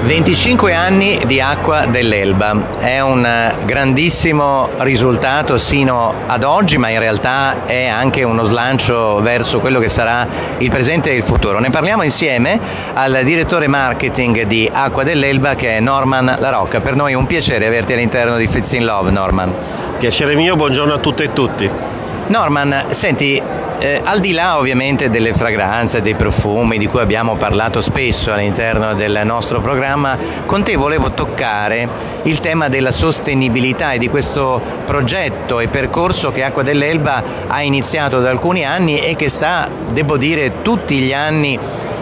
25 anni di Acqua dell'Elba, è un grandissimo risultato sino ad oggi, ma in realtà è anche uno slancio verso quello che sarà il presente e il futuro. Ne parliamo insieme al direttore marketing di Acqua dell'Elba, che è Norman Larocca. Per noi è un piacere averti all'interno di Fits in Love, Norman. Piacere mio, buongiorno a tutte e tutti. Norman, senti, al di là ovviamente delle fragranze, dei profumi di cui abbiamo parlato spesso all'interno del nostro programma, con te volevo toccare il tema della sostenibilità e di questo progetto e percorso che Acqua dell'Elba ha iniziato da alcuni anni e che sta, devo dire, tutti gli anni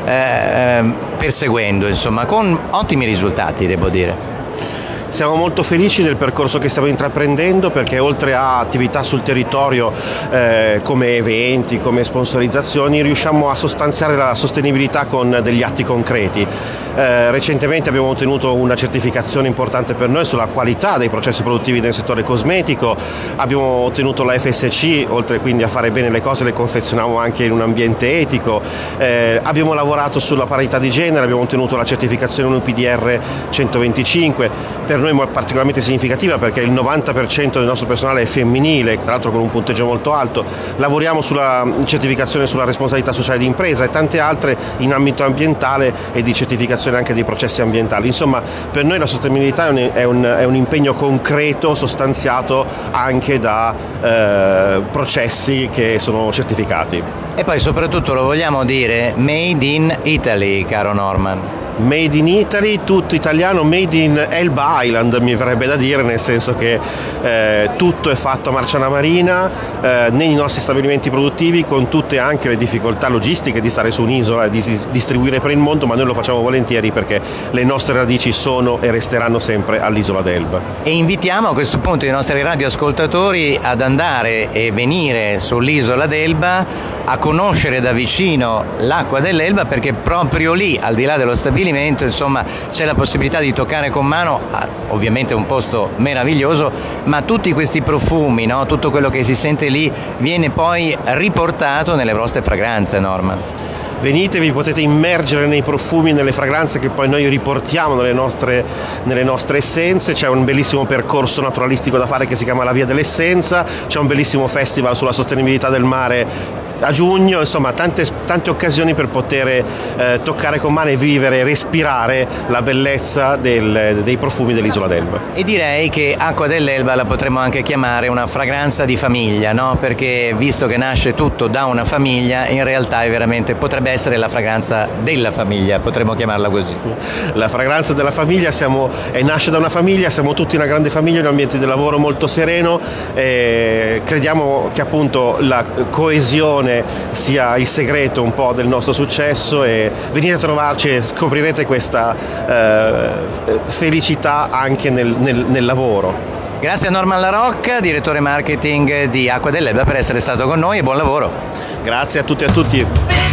perseguendo, insomma, con ottimi risultati, devo dire. Siamo molto felici del percorso che stiamo intraprendendo, perché oltre a attività sul territorio come eventi, come sponsorizzazioni, riusciamo a sostanziare la sostenibilità con degli atti concreti. Recentemente abbiamo ottenuto una certificazione importante per noi sulla qualità dei processi produttivi nel settore cosmetico, abbiamo ottenuto la FSC, oltre quindi a fare bene le cose le confezioniamo anche in un ambiente etico, abbiamo lavorato sulla parità di genere, abbiamo ottenuto la certificazione UPDR 125, per noi è particolarmente significativa perché il 90% del nostro personale è femminile, tra l'altro con un punteggio molto alto, lavoriamo sulla certificazione sulla responsabilità sociale di impresa e tante altre in ambito ambientale e di certificazione anche dei processi ambientali. Insomma, per noi la sostenibilità è un impegno concreto, sostanziato anche da processi che sono certificati. E poi soprattutto lo vogliamo dire, Made in Italy, caro Norman. Made in Italy, tutto italiano, made in Elba Island mi verrebbe da dire, nel senso che tutto è fatto a Marciana Marina, nei nostri stabilimenti produttivi, con tutte anche le difficoltà logistiche di stare su un'isola e di distribuire per il mondo, ma noi lo facciamo volentieri perché le nostre radici sono e resteranno sempre all'isola d'Elba. E invitiamo a questo punto i nostri radioascoltatori ad andare e venire sull'isola d'Elba a conoscere da vicino l'acqua dell'Elba, perché proprio lì, al di là dello stabilimento, insomma, c'è la possibilità di toccare con mano, ovviamente è un posto meraviglioso, ma tutti questi profumi, no? Tutto quello che si sente lì viene poi riportato nelle vostre fragranze, Norman. Venite, vi potete immergere nei profumi, nelle fragranze che poi noi riportiamo nelle nostre essenze. C'è un bellissimo percorso naturalistico da fare che si chiama la Via dell'Essenza, c'è un bellissimo festival sulla sostenibilità del mare a giugno, insomma tante occasioni per poter toccare con mano e vivere, respirare la bellezza dei profumi dell'isola d'Elba. E direi che Acqua dell'Elba la potremmo anche chiamare una fragranza di famiglia, no? Perché visto che nasce tutto da una famiglia, in realtà è veramente, potrebbe essere la fragranza della famiglia, potremmo chiamarla così. La fragranza della famiglia, nasce da una famiglia, siamo tutti una grande famiglia, un ambiente di lavoro molto sereno, crediamo che appunto la coesione sia il segreto un po' del nostro successo, e venite a trovarci e scoprirete questa felicità anche nel lavoro. Grazie a Norman Larocca, direttore marketing di Acqua dell'Elba, per essere stato con noi, e buon lavoro. Grazie a tutti e a tutti.